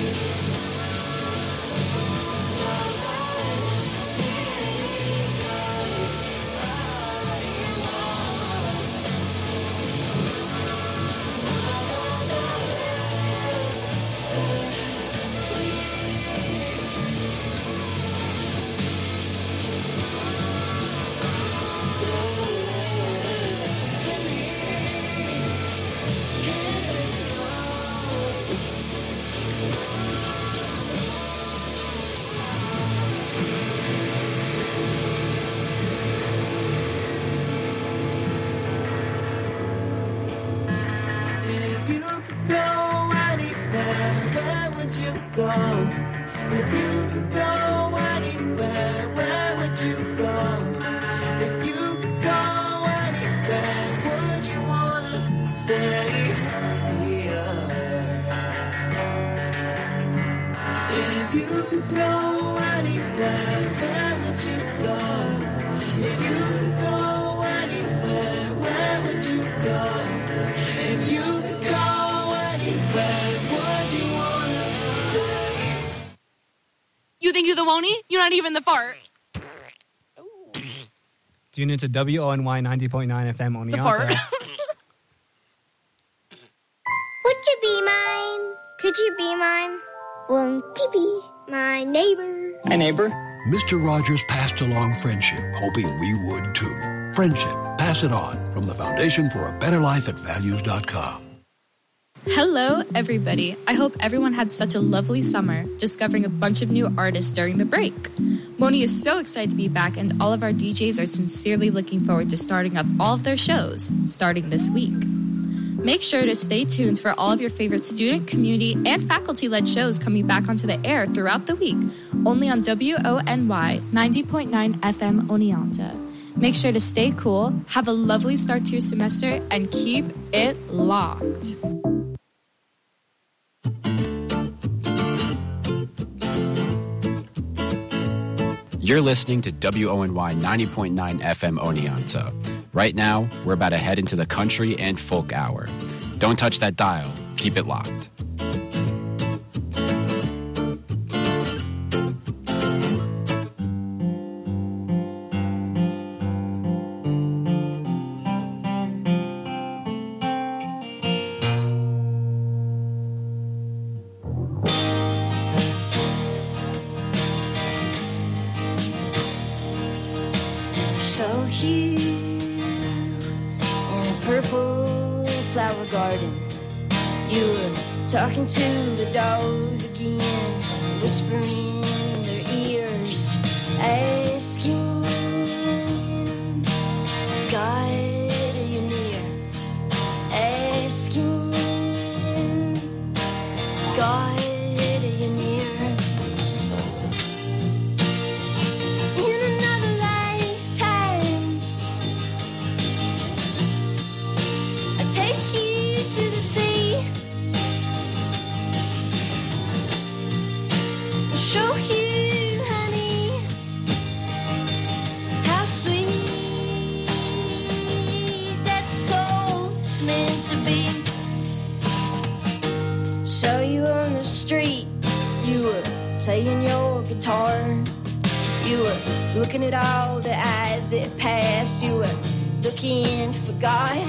You think you're the Wony? You're not even the fart. Tune into WONY 90.9 FM Oneonta. The fart. Would you be mine? Could you be mine? Won't you be my neighbor? Hi, neighbor. Mr. Rogers passed along friendship, hoping we would too. Friendship. Pass it on from the Foundation for a Better Life at Values.com. Hello, everybody. I hope everyone had such a lovely summer, discovering a bunch of new artists during the break. Moni is so excited to be back, and all of our DJs are sincerely looking forward to starting up all of their shows, starting this week. Make sure to stay tuned for all of your favorite student, community, and faculty-led shows coming back onto the air throughout the week, only on WONY 90.9 FM Oneonta. Make sure to stay cool, have a lovely start to your semester, and keep it locked. You're listening to WONY 90.9 FM Oneonta. Right now, we're about to head into the country and folk hour. Don't touch that dial. Keep it locked. Talking to the dogs again, whispering in their ears, asking, God, are you near? Asking, God, are you near? In another lifetime, I take you to the sea. Show you, honey, how sweet that soul's meant to be. Saw you on the street, you were playing your guitar. You were looking at all the eyes that passed. You were looking for God.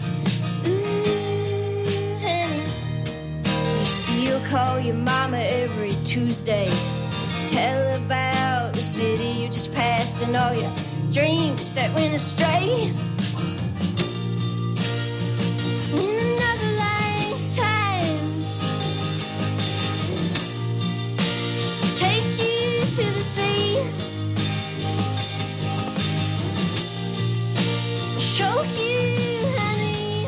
Ooh, honey, you still call your mama every Tuesday. Tell about the city you just passed and all your dreams that went astray. In another lifetime, take you to the sea. Show you, honey,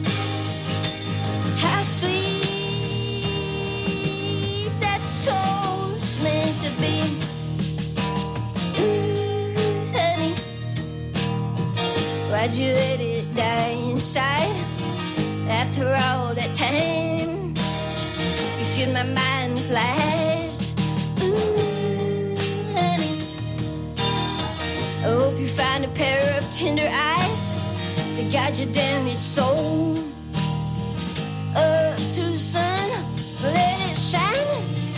how sweet that soul's meant to be. Honey, why'd you let it die inside? After all that time, you filled my mind with lies. Ooh, honey, I hope you find a pair of tender eyes to guide you down its soul. Up to the sun, let it shine.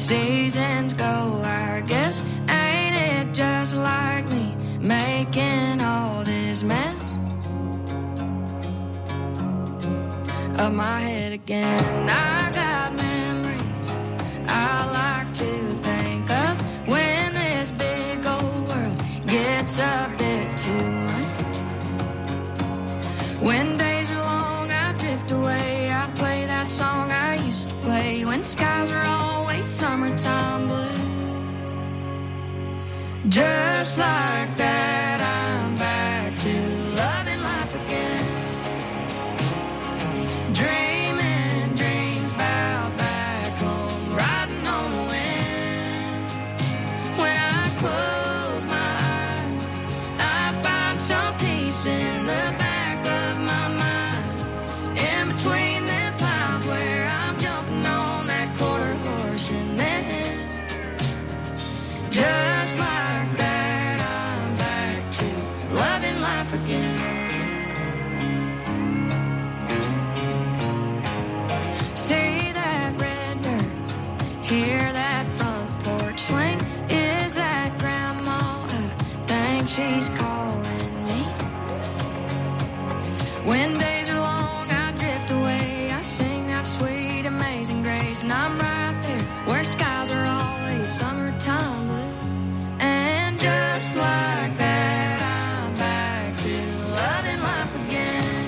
seasons go, I guess. Ain't it just like me making all this mess of my head again? I got memories I like to think of when this big old world gets a bit too much. When days are long, I drift away. I play that song I used to play when skies are always summertime blue. Just like that, I'm back to loving life again. Dreaming dreams about back home, riding on the wind. When I close my eyes, I find some peace in the back of my mind. In between the clouds where I'm jumping on that quarter horse, and then just like that, I'm back to loving life again. See that red dirt, hear that front porch swing. Is that grandma? I think she's calling me. When days are long, I drift away. I sing that sweet, amazing grace, and I'm right there where skies are always summertime blue. And just like that, I'm back to loving life again.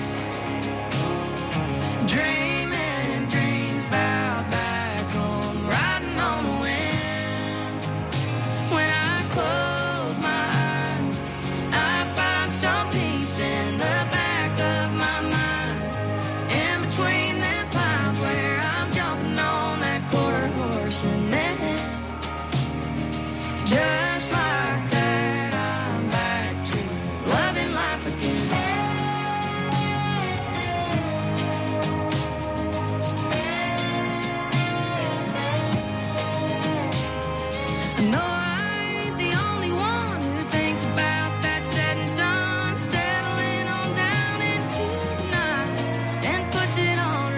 Dreaming dreams about back home, riding on the wind. When I close my eyes, I find some peace in the back of my mind. In between the clouds where I'm jumping on that quarter horse, and then just like that, I'm back to loving life again. No, I ain't the only one who thinks about that setting sun settling on down into the night and puts it on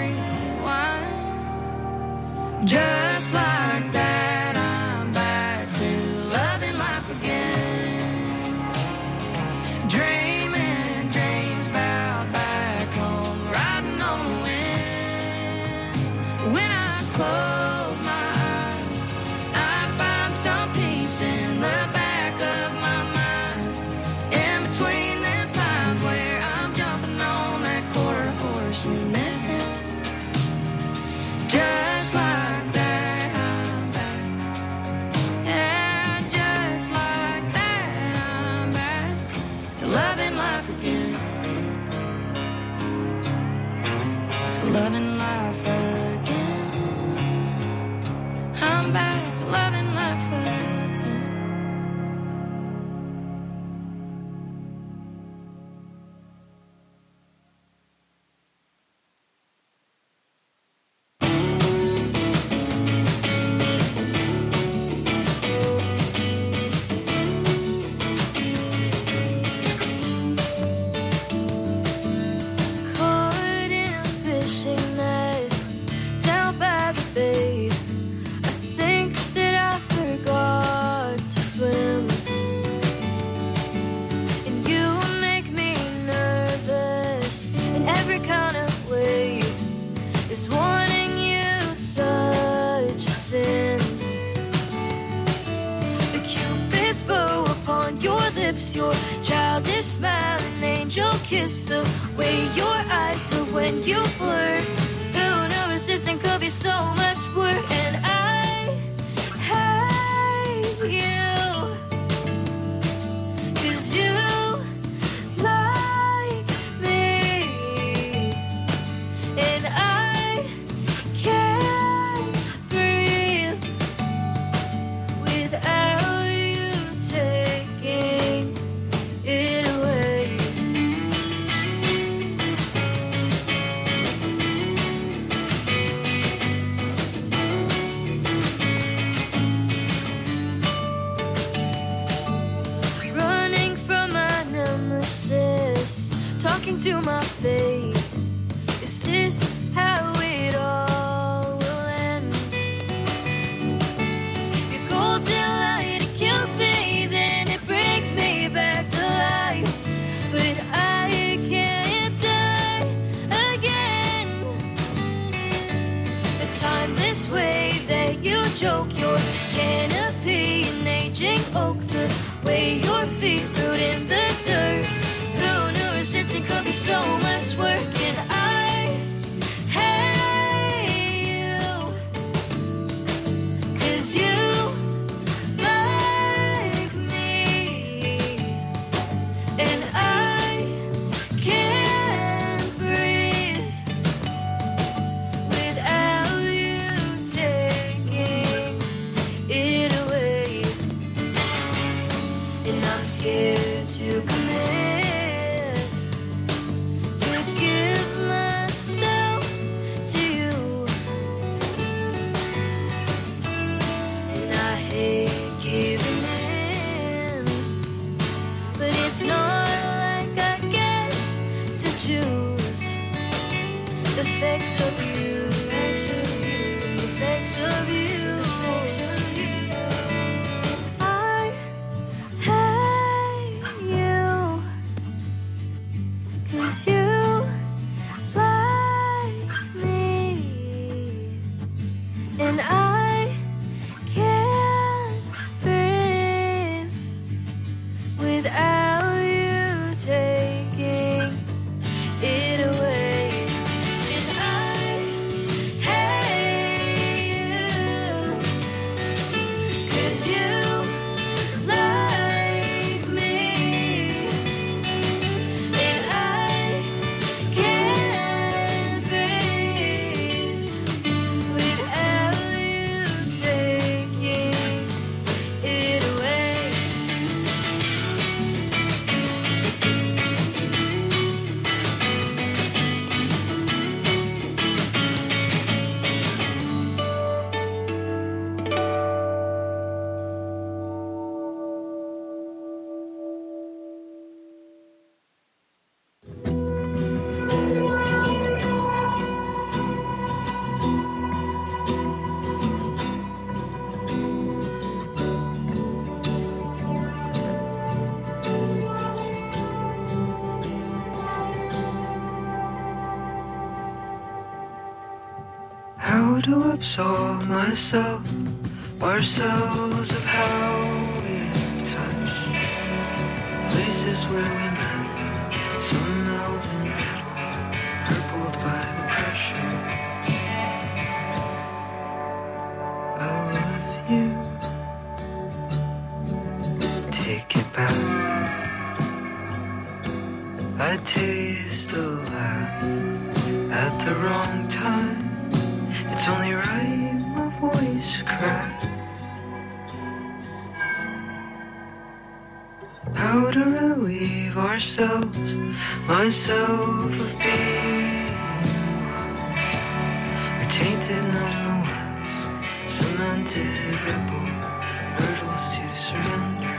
rewind. Just like that, I'm back to loving life again. Dreaming dreams about back home, riding on the wind. When I close my eyes, I find some peace in the back of my mind. In between the clouds where I'm jumping on that quarter horse, and then just like that, I'm back. Yeah, just like that, I'm back to loving life again. Loving life again. I'm back to loving life again. Caught in a fishing net down by the bay. I think that I forgot to swim, and you make me nervous in every kind of way. Is wanting you such a sin? The Cupid's bow upon your lips, your childish smile, an angel kiss, the way your eyes move when you flirt. Who knew resisting could be so much work? And I hate you, 'cause you like me, and I can't breathe without you taking it away. Running from my nemesis, talking to my fate. Is this how it all will end? aging oak, the way your feet root in the dirt. Who knew resisting could be so much work? And I hate you, 'cause you like me, and I can't breathe without you taking it away. And I'm scared to commit, to give myself to you. And I hate giving in, but it's not like I get to choose the effects of you, the effects of you, the effects of you, the effects of you. I hate you, 'cause you like me, and I can't breathe without you taking it away. And I hate you, 'cause you like me, and I can't breathe without you taking it away. How to absolve myself, ourselves of how we've touched places where we met, some melt in metal, purpled by the pressure. I love you, take it back. I taste a laugh at the wrong time. It's only right my voice cracked. How to relieve ourselves, myself of being one. We're tainted nonetheless, cemented rebel, hurdles to surrender.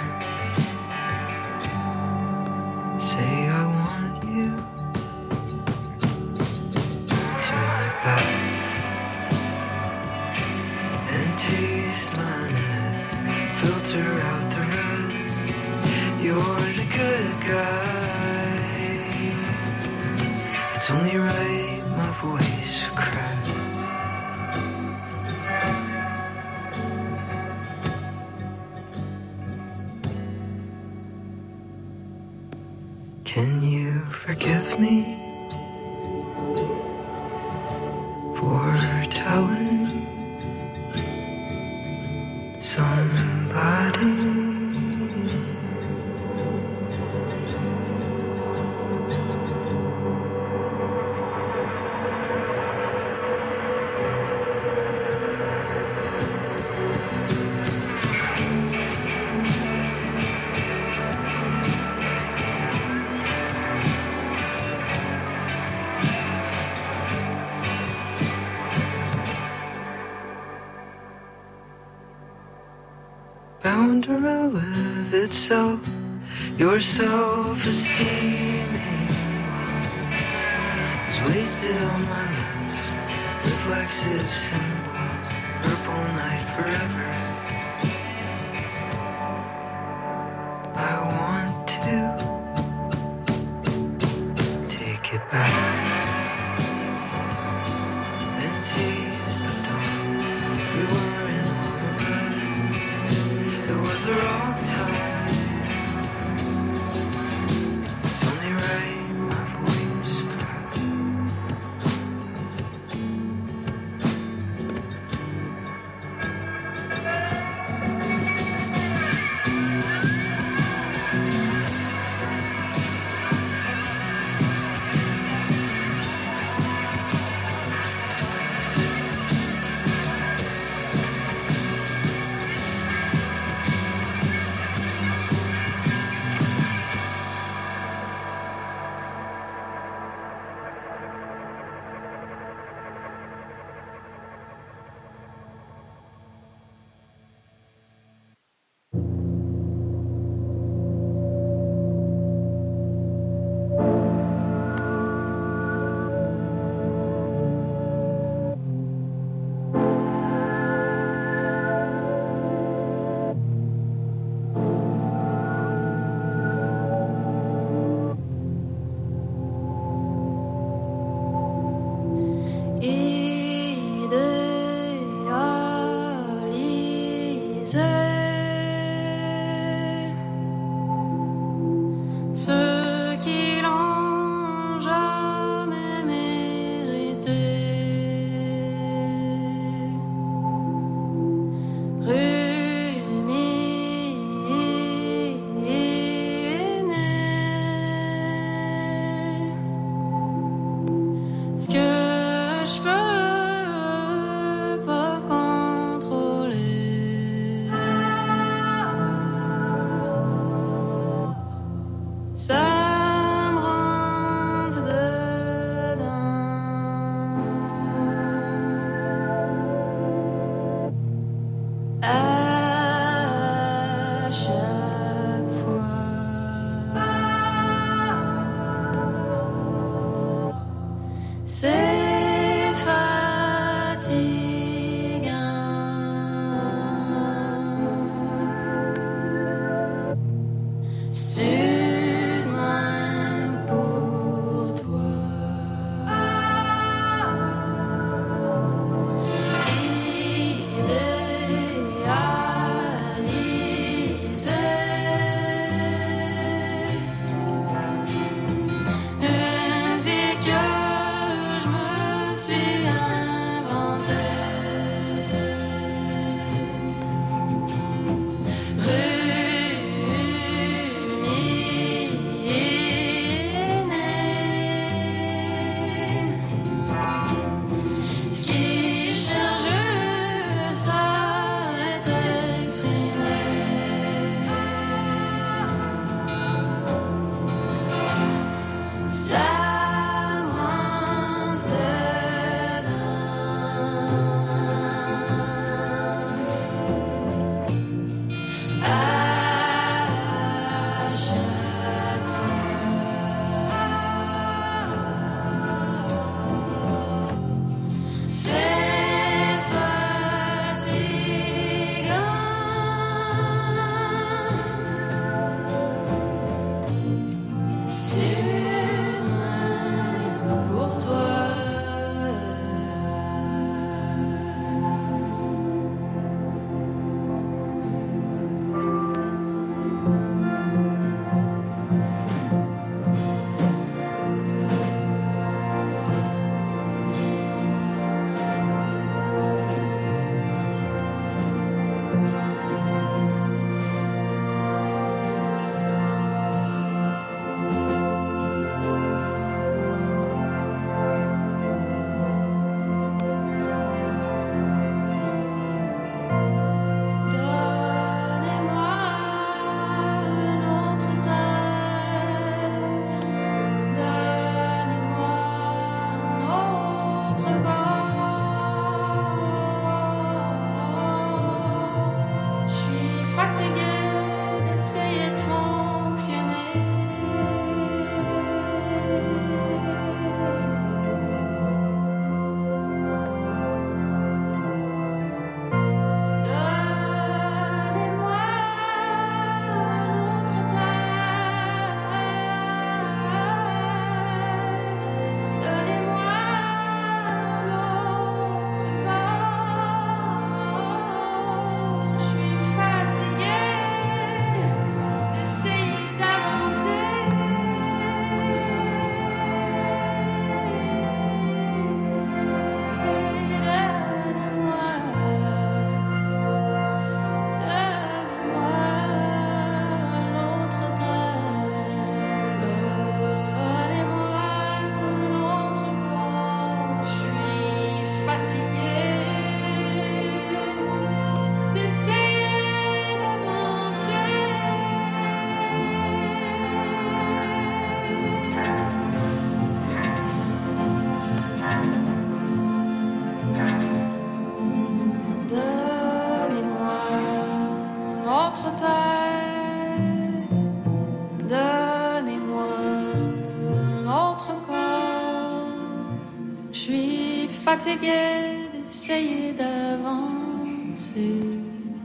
Say I want you to my back. Taste my neck, filter out the rest. You're the good guy. It's only right my voice cracked. Can you forgive me for telling somebody? Bound to relive itself, your self-esteeming love is wasted on my mess, reflexive symbols, purple night forever. I want to take it back and taste the dawn. We were in all the good. It was the wrong time. It's only right my voice cries. Ceux qui l'ont jamais mérité. Ce que je peux pas contrôler, ça me rentre dedans à chaque fois. C'est fatigant. Si tu demandes pour toi, idéaliser une vie que je me suis inventée, ruminée. Ce qui cherche juste à être exprimé, ça me rentre dedans à chaque fois. C'est fatigant. Sûrement pour toi. Donnez-moi une autre tête, donnez-moi un autre corps. Je suis fatiguée d'essayer de fonctionner. Donnez-moi une autre tête, donnez-moi un autre corps. Je suis fatiguée fatiguais d'essayer d'avancer.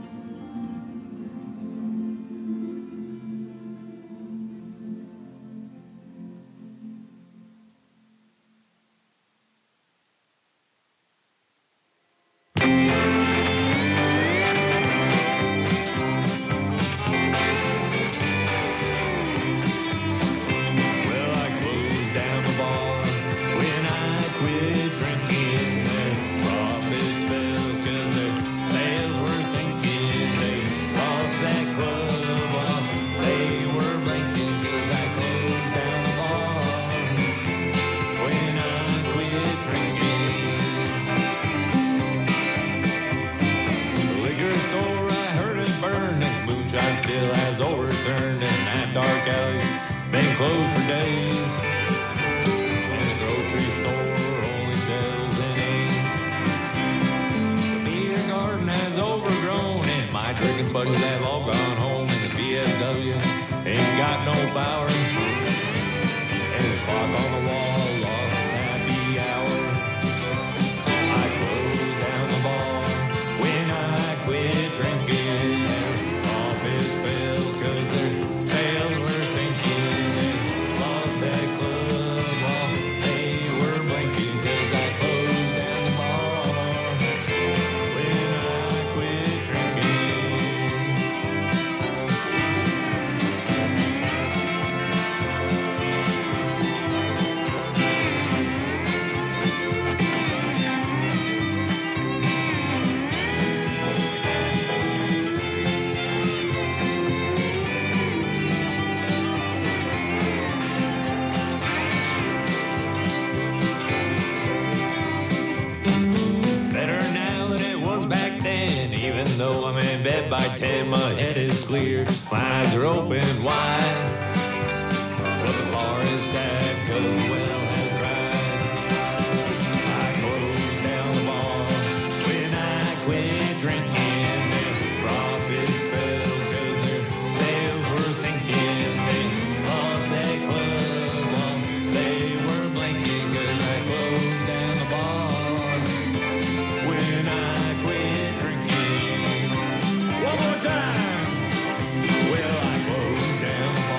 Still has overturned and that dark alley's been closed for days. And the grocery store only sells innings. The beer garden has overgrown and my drinking buddies have all gone home. And the VFW ain't got no power. And the clock on the wall lost its happy hour. I closed down the bar when I quit drinking. Profits fell 'cause their sales were sinking. Lost that club while they were blinking 'cause I closed down the bar when I quit drinking. Better now than it was back then. Even though I'm in bed by 10, my head is clear, my eyes are open wide. But the bar is sad 'cause the well has dried. I closed down the bar when I quit drinking. Their profits fell 'cause their sales were sinking. They lost that club while they were blinking 'cause I closed down the bar when I quit drinking. One more time. Well, I closed down the bar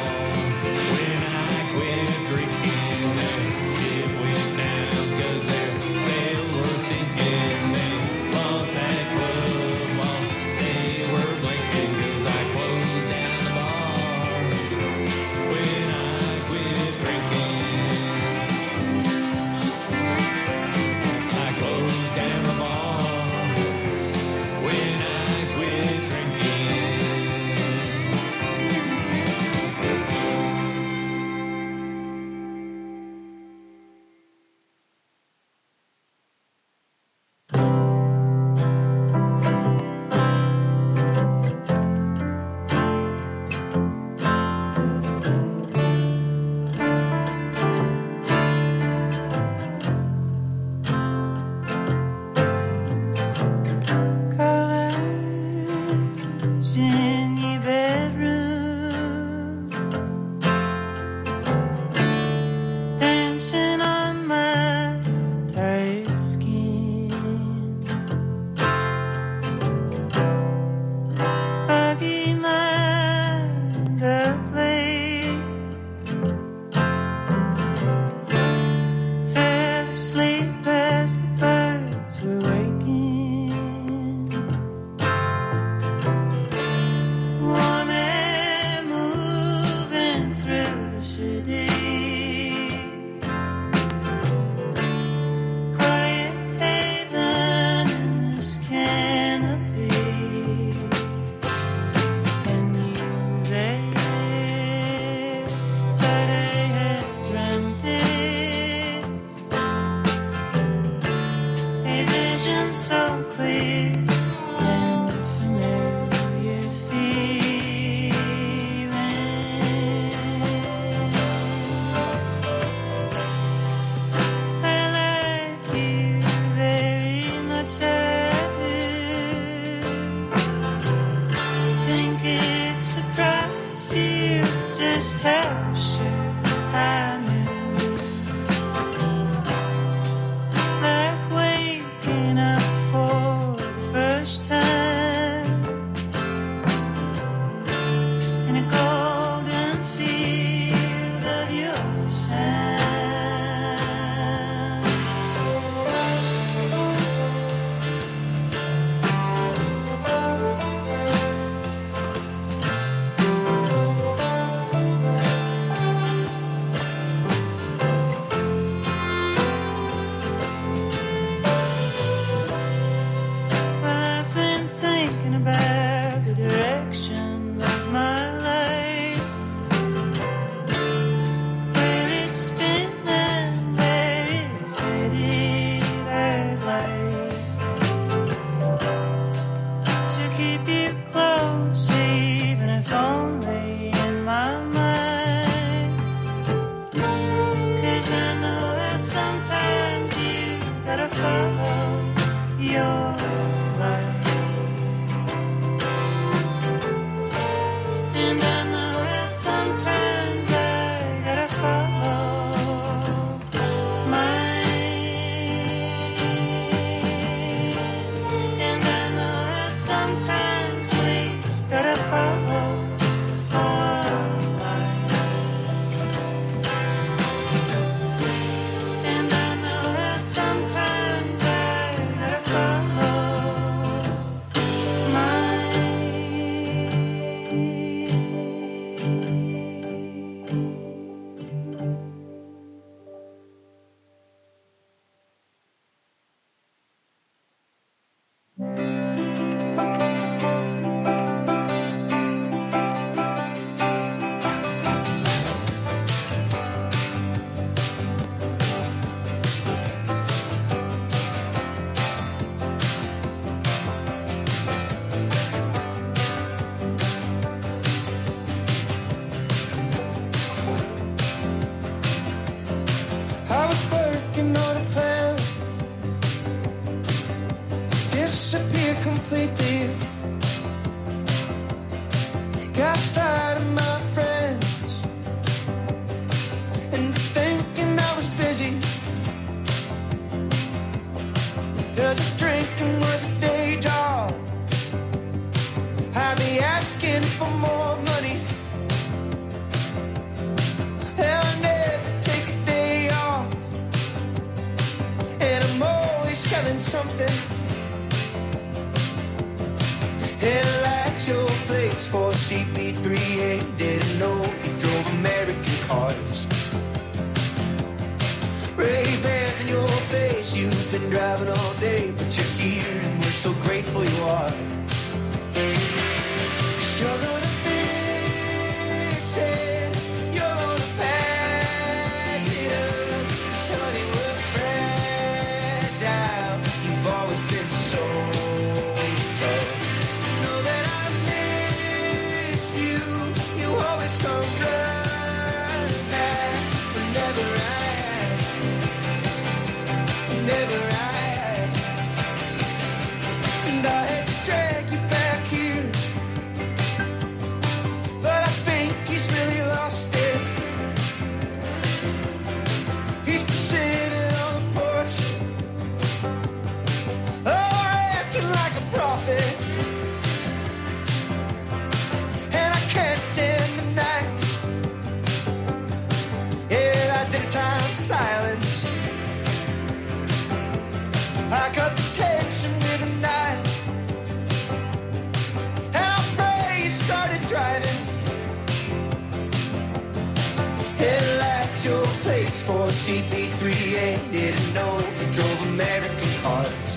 I know that sometimes you gotta follow your mind. And I know that sometimes I gotta follow mine. And I know that sometimes we gotta follow our mind. And I know that sometimes I gotta follow mine. I was working on a plan to disappear completely. Got started my friends and thinking I was busy. 'Cause if drinking was a day job, I'd be asking for more money. I'll never take a day off, and I'm always selling something. And lights your plates for CP38. Didn't know you drove American cars. Ray-Bans in your face, you've been driving all day, but you're here and we're so grateful you are. 'Cause you're gonna fix it, you're gonna patch it up. 'Cause honey, we're fragile, you've always been so tough. Know that I miss you, you always come running back. Whenever I ask, whenever I ask. And I had to drag you back here, but I think he's really lost it. He's been sitting on the porch, oh, acting like a prophet. And I can't stand the nights, yeah, that daytime silence. I cut the tension with a knife, and I pray you started driving. Headlights your plates for CP38. Didn't know you drove American cars.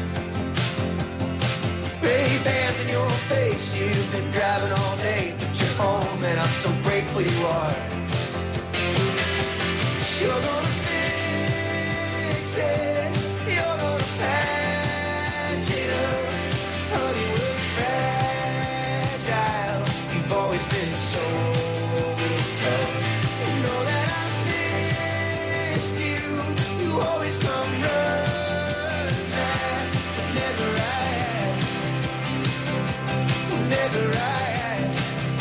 Ray-Bans in your face, you've been driving all day, but you're home and I'm so grateful you are. 'Cause you're gonna fix it, you're gonna patch it up. Honey, we're fragile, you've always been so tough. You know that I missed you, you always come running back. Whenever I ask, whenever I ask.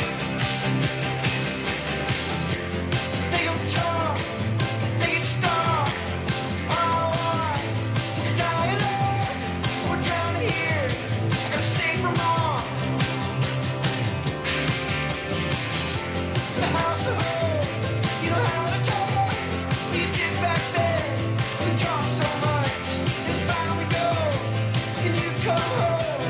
Make 'em talk, make it stop. All I want is a dialogue. We're drowning here, I gotta stay for more. The house of hope, you know how to talk. You did back then, we talk so much. It's fine, we go. Can you come home?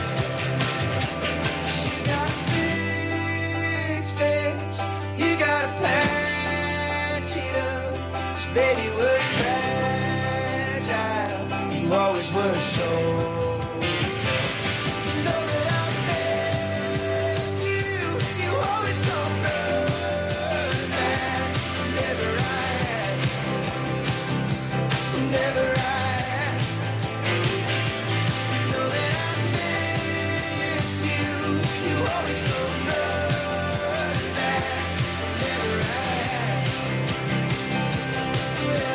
You gotta fix this, you gotta patch it up. 'Cause baby, we're fragile, you always were so tough. You know that I miss you, you always come running back. Whenever I ask, whenever I ask. You know that I miss you, you always come running back. Whenever I ask.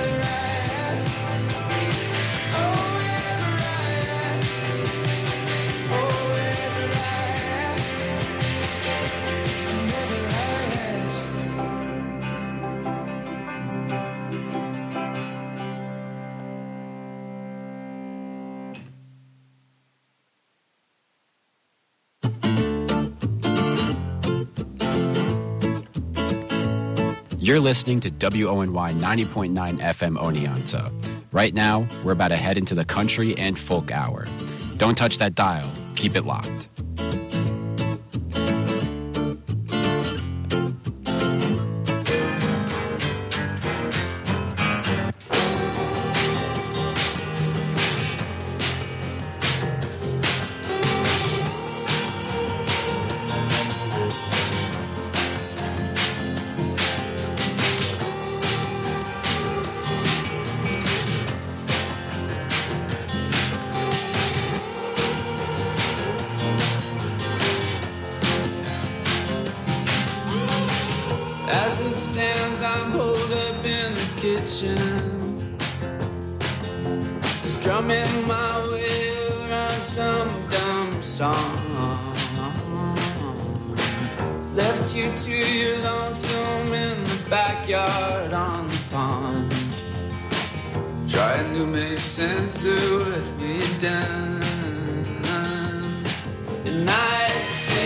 You're listening to WONY 90.9 FM Oneonta. Right now, we're about to head into the country and folk hour. Don't touch that dial. Keep it locked. As it stands, I'm holed up in the kitchen, strumming my way around some dumb song. Left you to your lonesome in the backyard on the pond, trying to make sense of what we'd done. And I'd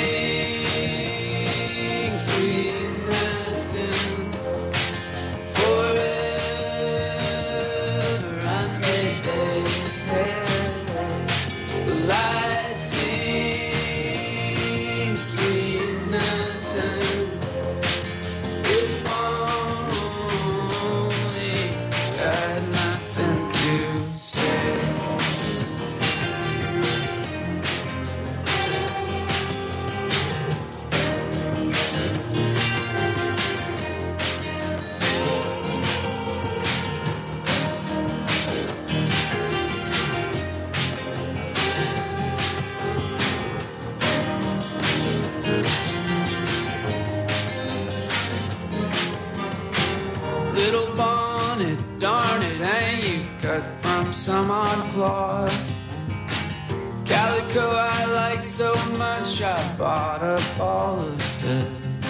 sing sweet nothing forever and a day. Well, I'd sing sweet nothing if only I had nothing to say. Little bonnet, darn it, ain't you cut from some odd cloth? Calico I like so much, I bought up all of it.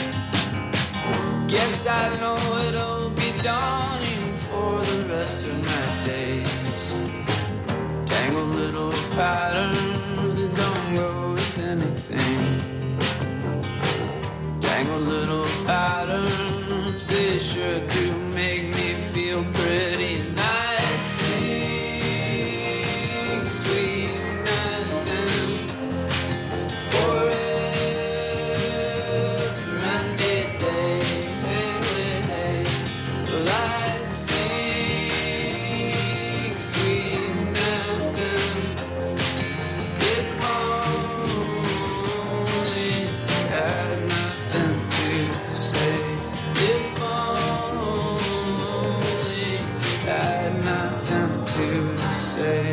Guess I know it'll be dawning for the rest of my days. Tangled little patterns that don't go with anything. Tangled little patterns, they sure do make me feel pretty. And I'd sing sweet nothing forever and a day. Well, I'd sing sweet nothing if only I had nothing to say. If only I had nothing to say.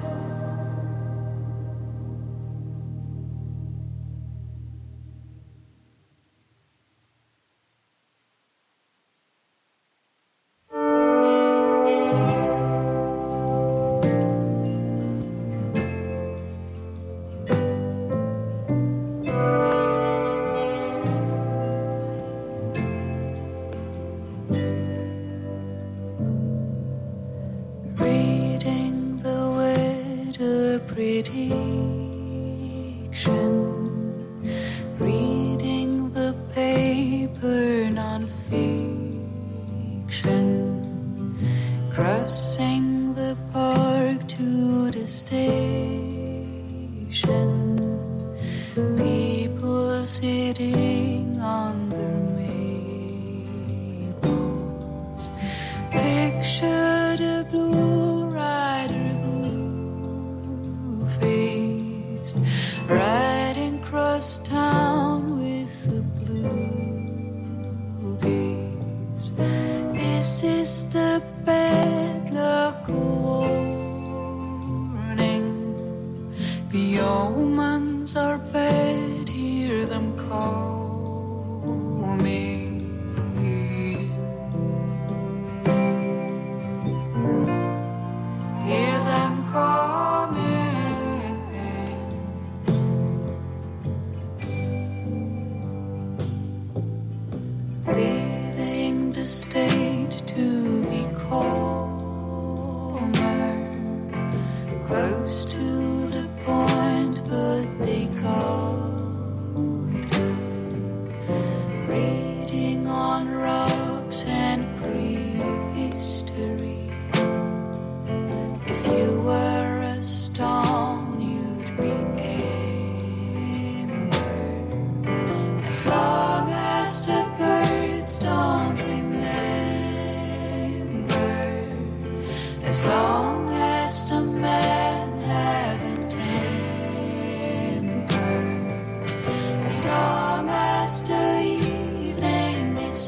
Reading the weather prediction, reading the paper non-fiction, crossing the park to the station, people sitting on their maples, picture the blue rider, blue-faced, riding across town with the blue gaze. This is the bad luck warning. The omens are bad, hear them call me. Hear them coming, leaving the stage to be calmer, close to the point, but they got her reading on rocks As long as the man had a temper, as long as the evening is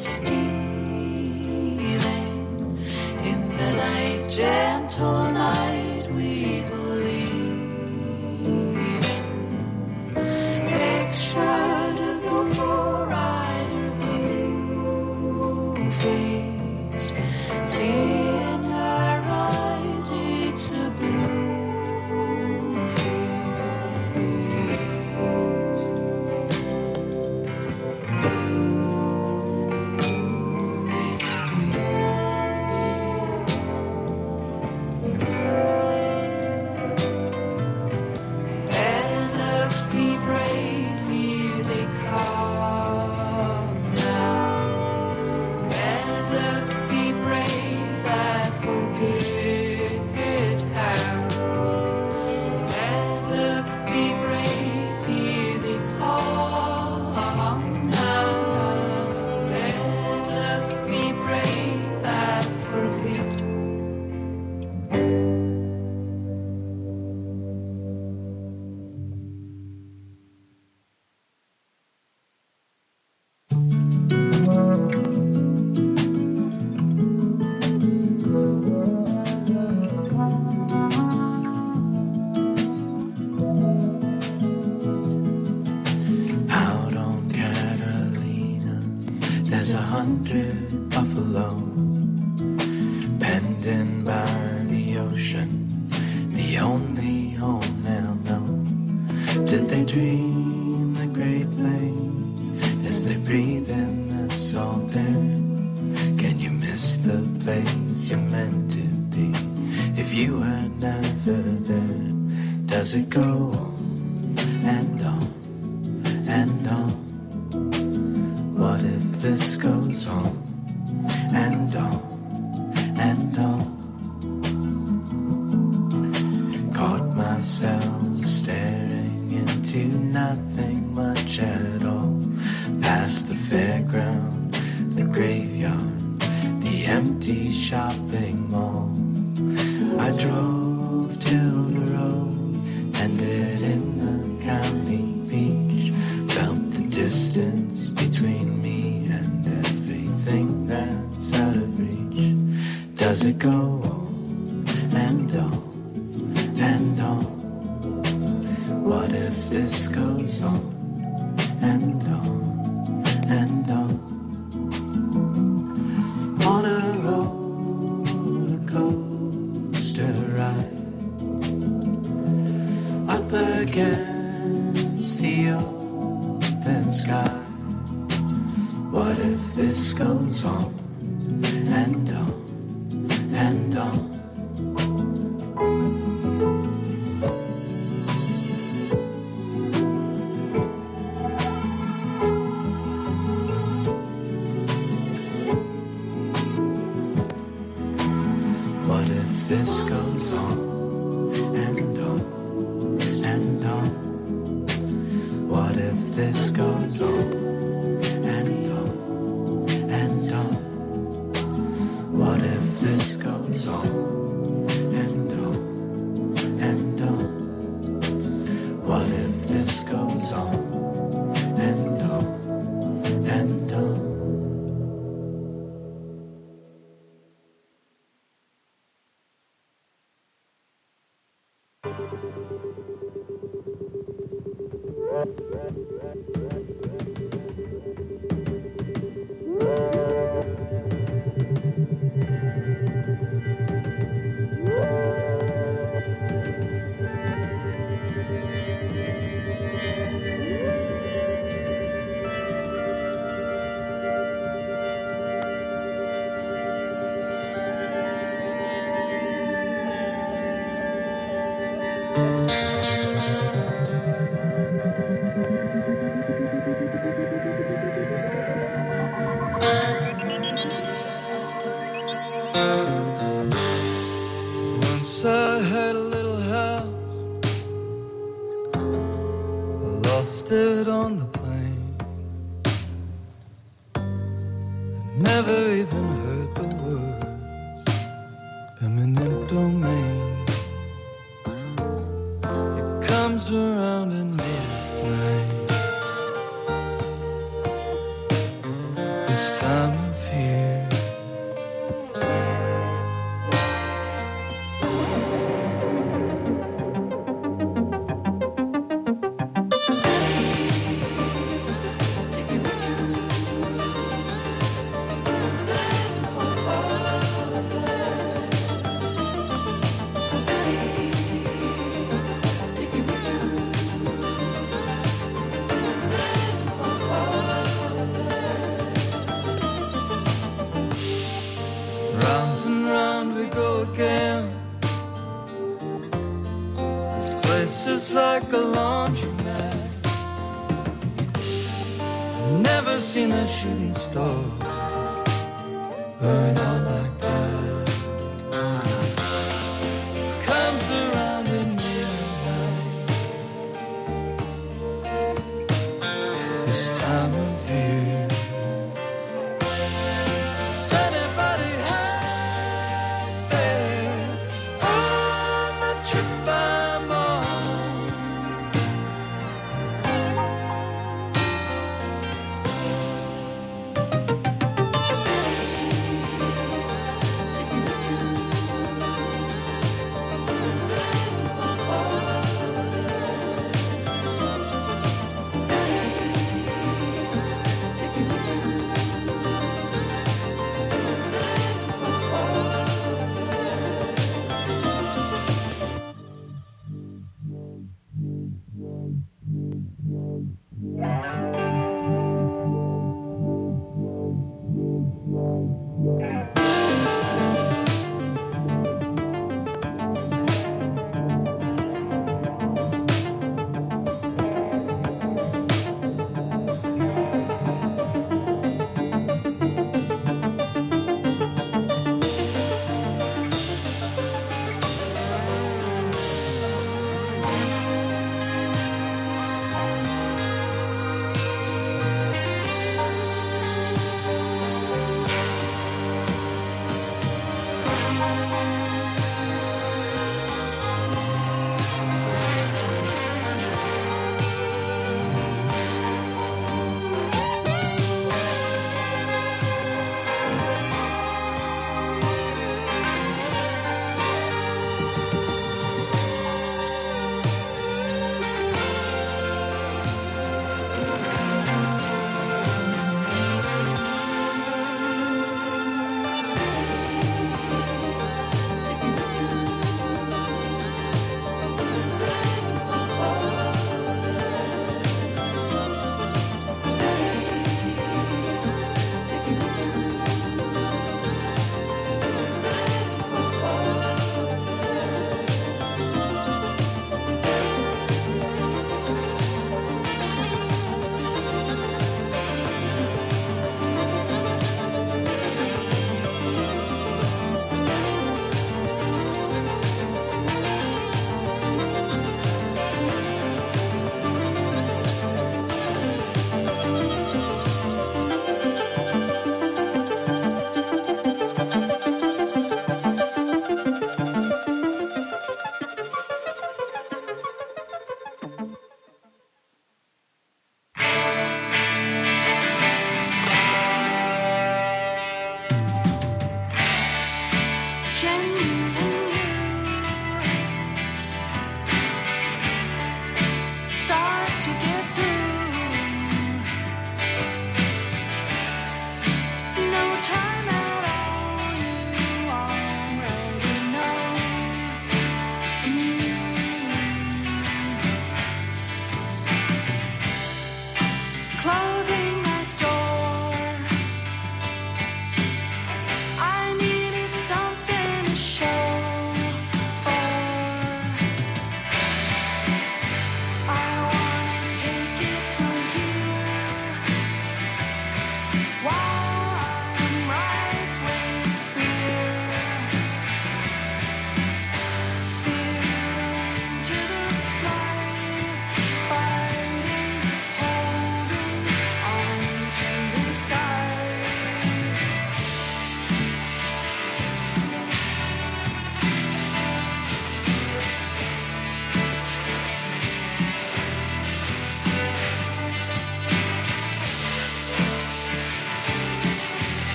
stealing, in the night, gentle night, we believe in. Picture the blue rider, blue faced, see in her eyes, it's a blue face. And look, be brave, here they come now. And look, be brave, I forget how. And look, be brave, here they come now. And look, be brave, I forget. Out on Catalina, there's 100 buffalo pending by the ocean, the only home they'll know. Did they dream the Great Plains as they breathe in the salt air? Can you miss the place you're meant to be if you were never there? Does it go on and on and on? What if this goes on and on and on? Caught myself staring into nothing much at all, past the fairground, the graveyard, the empty shopping mall. I drove till the road ended in the county beach, felt the distance between me and everything that's out of reach. Does it go on and on and on? What if this goes on and on and on? On a roller coaster ride, up against the open sky. What if this goes on and on and on? What if this goes on and on and on? What if this goes on and on and on? What if this goes on and on and on? What if this goes on and on and on? Once I had a little house, I lost it on the plane. I never even heard the words eminent domain. It comes around at midnight, this time of year. Round and round we go again. This place is like a laundromat. Never seen a shooting star burn out like that. Comes around at midnight, this time of year. Does anybody out there on the trip I'm on? Show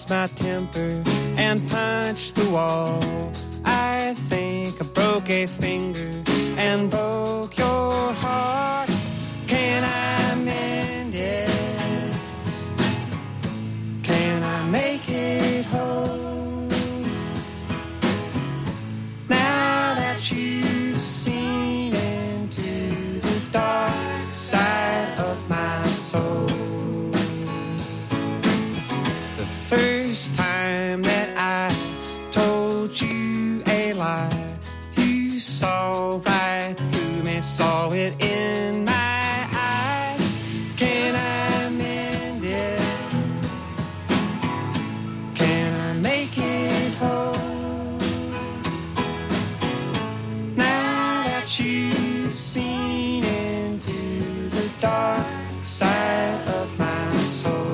lost my temper and punched the wall. I think I broke a finger and broke your heart. Can I mend it? Can I make it whole? Now that you've seen into the dark side of my soul. The first time that I told you a lie, you saw right through me, saw it in my eyes. Can I mend it? Can I make it whole? Now that you've seen into the dark side of my soul.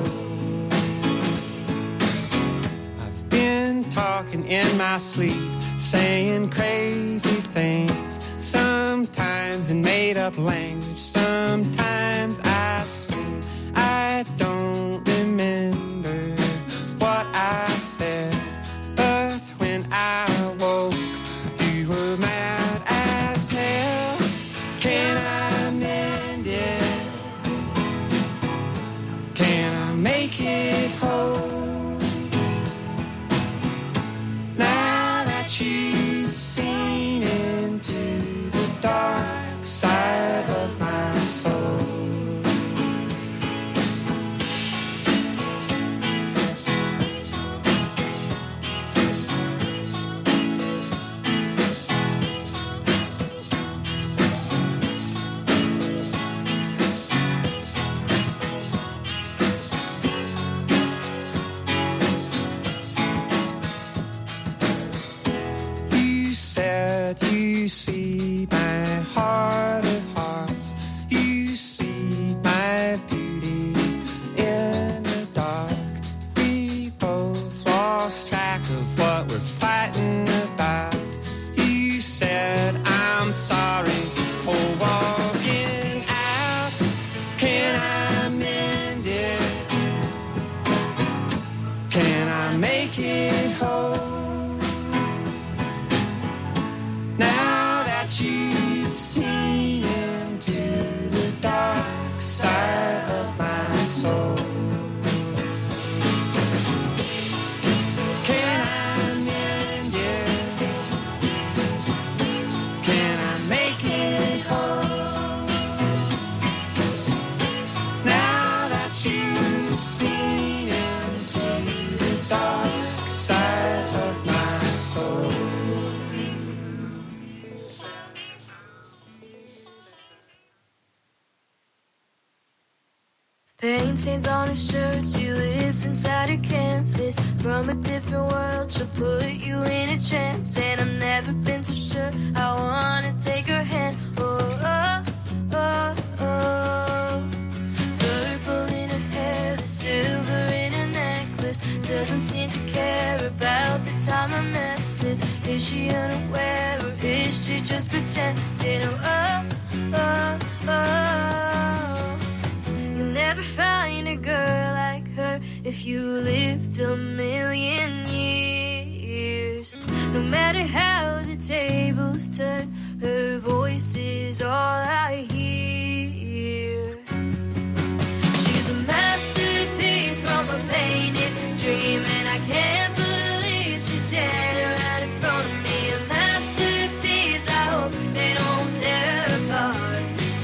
I've been talking in my sleep, saying crazy things, sometimes in made-up language, sometimes I scream. I don't remember what I said, but when I woke, you were mad as hell. Can I mend it? Can I make it whole? Now that you've seen into the dark side of my soul. You said you see my heart of hearts. You see my beauty in the dark. We both lost track of what we're fighting about. You said I'm sorry for walking out. Can I mend it? Can I make it whole? Now that you've seen into the dark side of my soul. Can I mend it? Can I make it whole? Now that you've seen into the dark side of my soul. Paint stains on her shirt, she lives inside her canvas. From a different world, she'll put you in a trance. And I've never been so sure I wanna take her hand. Oh, oh, oh, oh. Purple in her hair, the silver in her necklace. Doesn't seem to care about the time I messes. Is she unaware or is she just pretending? Oh, oh, oh, oh. You'll never find a girl like her if you lived a million years. No matter how the tables turn, her voice is all I hear. She's a masterpiece from a painted dream, and I can't believe she's standing right in front of me. A masterpiece, I hope they don't tear her apart.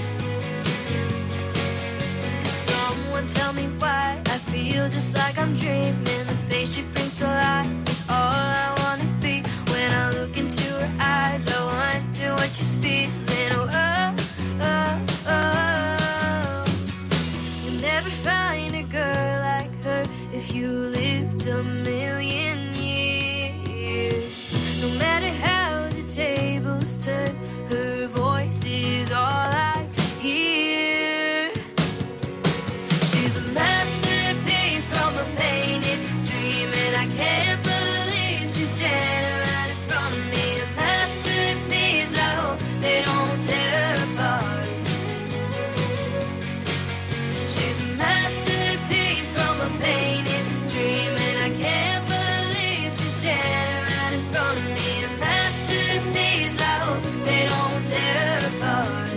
Someone tell me why I feel just like I'm dreaming. The face she brings to life is all I wanna be. When I look into her eyes, I wonder what she's feeling. Oh, oh, oh, oh. You'll never find a girl like her if you lived a million years. No matter how the tables turn, her voice is all I hear. She's a masterpiece from a painted dream, and I can't believe she's standing right in front of me. A masterpiece, I hope they don't tear her apart. She's a masterpiece from a painted dream, and I can't right in front of me. A masterpiece, I hope they don't tear apart.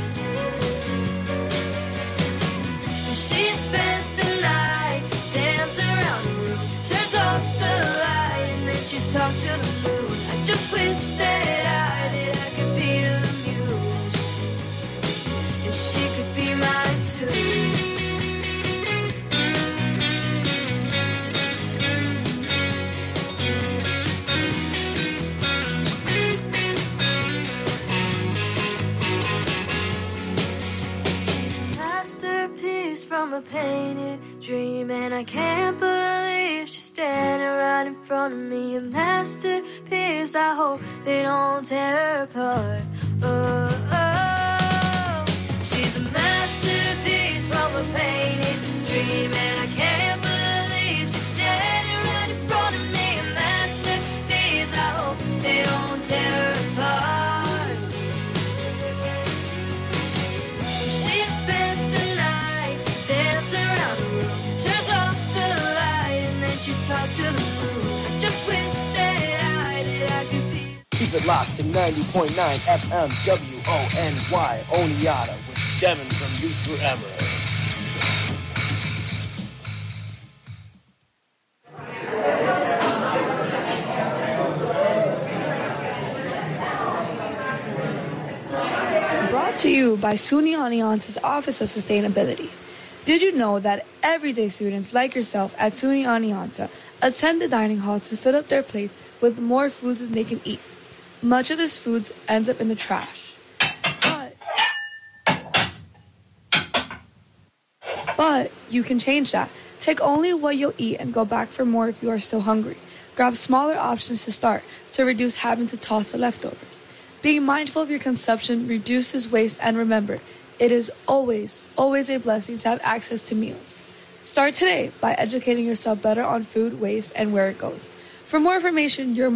She spent the night, danced around the room, turns off the light, and then she talked to the moon. I just wish that I could be the muse, and she could be mine too. Masterpiece from a painted dream, and I can't believe she's standing right in front of me. A masterpiece, I hope they don't tear her apart. Oh, oh. She's a masterpiece from a painted dream, and I can't believe she's standing right in front of me. A masterpiece, I hope they don't tear her apart. She spent the night, danced around the room, turns off the light, and then she talked to the moon. I just wish that I could be. Keep it locked to 90.9 FM WONY Oneonta with Devin from Youth Forever. Brought to you by SUNY Oneonta's Office of Sustainability. Did you know that everyday students like yourself at SUNY Oneonta attend the dining hall to fill up their plates with more foods than they can eat? Much of this food ends up in the trash. But you can change that. Take only what you'll eat and go back for more if you are still hungry. Grab smaller options to start to reduce having to toss the leftovers. Being mindful of your consumption reduces waste, and remember, it is always, always a blessing to have access to meals. Start today by educating yourself better on food waste and where it goes. For more information, you're